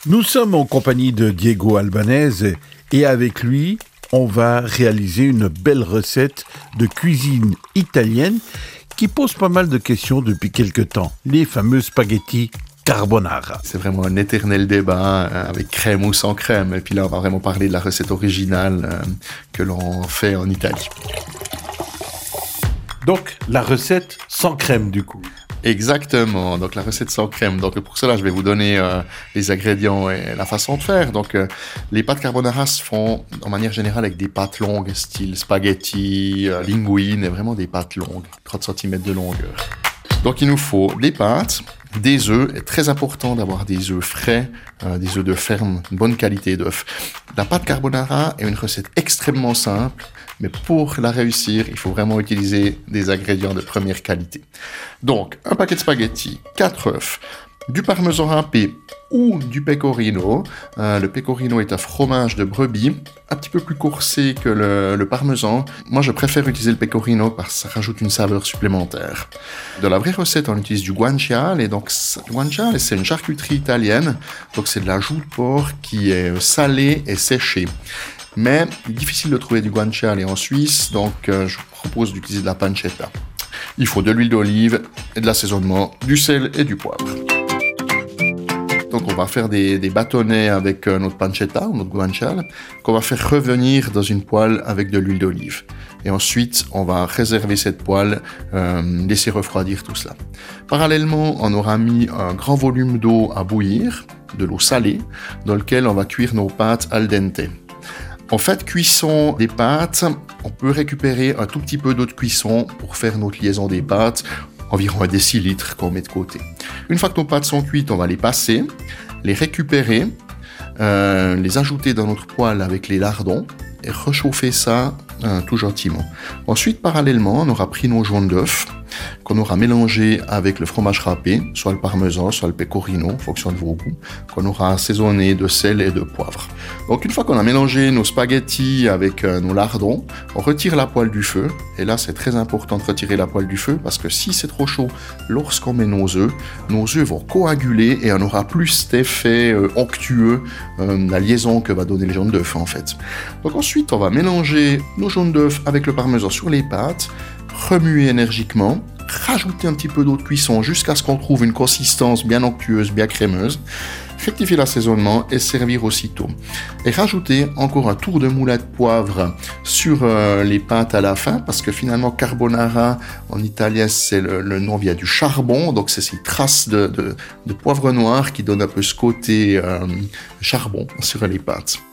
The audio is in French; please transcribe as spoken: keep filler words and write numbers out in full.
Nous sommes en compagnie de Diego Albanese et avec lui, on va réaliser une belle recette de cuisine italienne qui pose pas mal de questions depuis quelque temps, les fameux spaghettis carbonara. C'est vraiment un éternel débat euh, avec crème ou sans crème. Et puis là, on va vraiment parler de la recette originale euh, que l'on fait en Italie. Donc, la recette sans crème du coup. Exactement, donc la recette sans crème. Donc pour cela, je vais vous donner euh, les ingrédients et la façon de faire. Donc euh, les pâtes carbonara se font en manière générale avec des pâtes longues, style spaghetti, euh, linguine, et vraiment des pâtes longues, trente centimètres de longueur. Donc il nous faut des pâtes, des œufs. C'est très important d'avoir des œufs frais, euh, des œufs de ferme, une bonne qualité d'œufs. La pâte carbonara est une recette extrêmement simple, mais pour la réussir, il faut vraiment utiliser des ingrédients de première qualité. Donc, un paquet de spaghettis, quatre œufs, du parmesan râpé ou du pecorino. Euh, le pecorino est un fromage de brebis, un petit peu plus coursé que le, le parmesan. Moi, je préfère utiliser le pecorino parce que ça rajoute une saveur supplémentaire. Dans la vraie recette, on utilise du guanciale. Et donc, le guanciale, c'est une charcuterie italienne. Donc, c'est de la joue de porc qui est salée et séchée. Mais difficile de trouver du guanciale en Suisse, donc euh, je vous propose d'utiliser de la pancetta. Il faut de l'huile d'olive et de l'assaisonnement, du sel et du poivre. Donc on va faire des, des bâtonnets avec euh, notre pancetta, notre guanciale, qu'on va faire revenir dans une poêle avec de l'huile d'olive. Et ensuite, on va réserver cette poêle, euh, laisser refroidir tout cela. Parallèlement, on aura mis un grand volume d'eau à bouillir, de l'eau salée, dans lequel on va cuire nos pâtes al dente. En fait, cuisson des pâtes, on peut récupérer un tout petit peu d'eau de cuisson pour faire notre liaison des pâtes, environ un décilitre qu'on met de côté. Une fois que nos pâtes sont cuites, on va les passer, les récupérer, euh, les ajouter dans notre poêle avec les lardons et réchauffer ça euh, tout gentiment. Ensuite, parallèlement, on aura pris nos jaunes d'œufs qu'on aura mélangé avec le fromage râpé, soit le parmesan, soit le pecorino, en fonction de vos goûts, qu'on aura assaisonné de sel et de poivre. Donc une fois qu'on a mélangé nos spaghettis avec euh, nos lardons, on retire la poêle du feu. Et là, c'est très important de retirer la poêle du feu parce que si c'est trop chaud, lorsqu'on met nos œufs, nos œufs vont coaguler et on aura plus cet effet euh, onctueux, euh, la liaison que va donner le jaune d'œuf en fait. Donc ensuite, on va mélanger nos jaunes d'œufs avec le parmesan sur les pâtes, remuer énergiquement, rajouter un petit peu d'eau de cuisson jusqu'à ce qu'on trouve une consistance bien onctueuse, bien crémeuse, rectifier l'assaisonnement et servir aussitôt. Et rajouter encore un tour de moulin de poivre sur euh, les pâtes à la fin, parce que finalement carbonara en italien c'est le, le nom vient du charbon, donc c'est ces traces de, de, de poivre noir qui donnent un peu ce côté euh, charbon sur les pâtes.